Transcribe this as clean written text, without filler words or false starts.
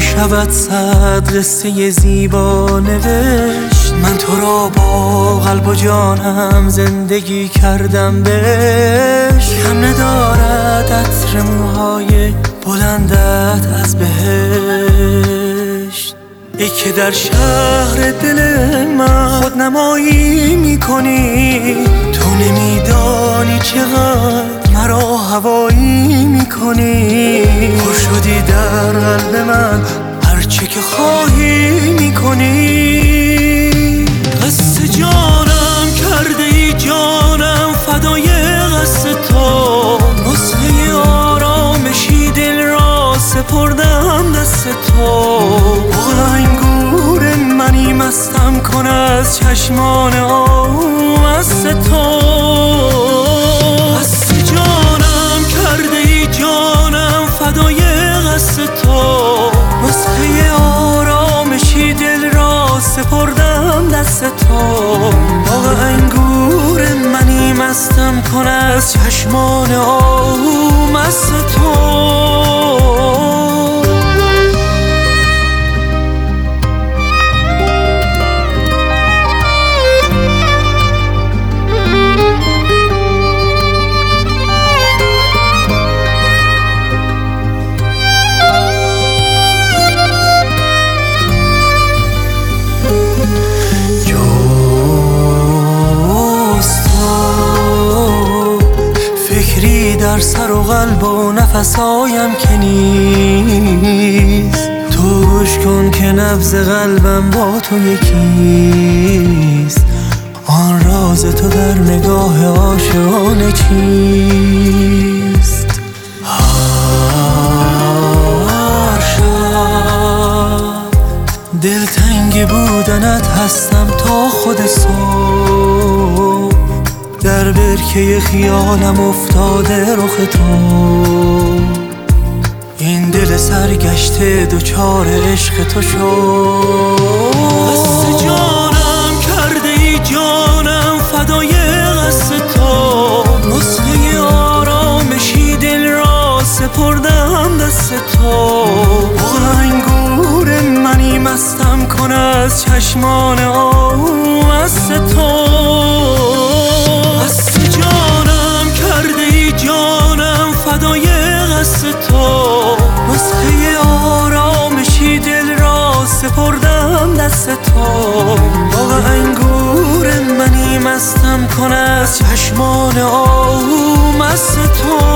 می شود صد قصه زیبا نوشت. من تو را با قلب و جانم زندگی کردم بهش. کم ندارد عطر موهای بلندت از بهشت. ای که در شهر دل من خود نمایی میکنی، تو نمیدانی چقدر مرا هوایی میکنی. پر شدی در قلب من هرچه که خواهی میکنی. قصه جانم کرده ای جانم فدای قصه تو. نسخه آرامشی دل را سپردم دست تو. بغل انگور منی مستم کن از چشمان آمست تو. قصه جانم کرده ای جانم فدای قصه تو. نسخه آرامشی دل را سپردم دست تو. باغ انگور منی مستم کن از چشمان آمست تو. در سر و قلب و نفسایم که نیست. تو گوش کن که نبض قلبم با تو یکیست. آن راز تو در نگاه عاشقانه چیست؟ هر شب دلتنگ بودنت هستم تا خود صبح. در برکه خیالم افتاده رخ تو. این دل سرگشته دوچار عشق تو شد. قصه جانم کرده ای جانم فدای قصه تو. نسخه آرامشی دل را سپردم دست تو. بغل انگور منی مستم کن از چشمان آمست تو. قصه جانم کرده ای جانم فدای قصه تو. نسخه آرامشی دل را سپردم دست تو. باغ انگور منی مستم کن از چشمان آمست تو.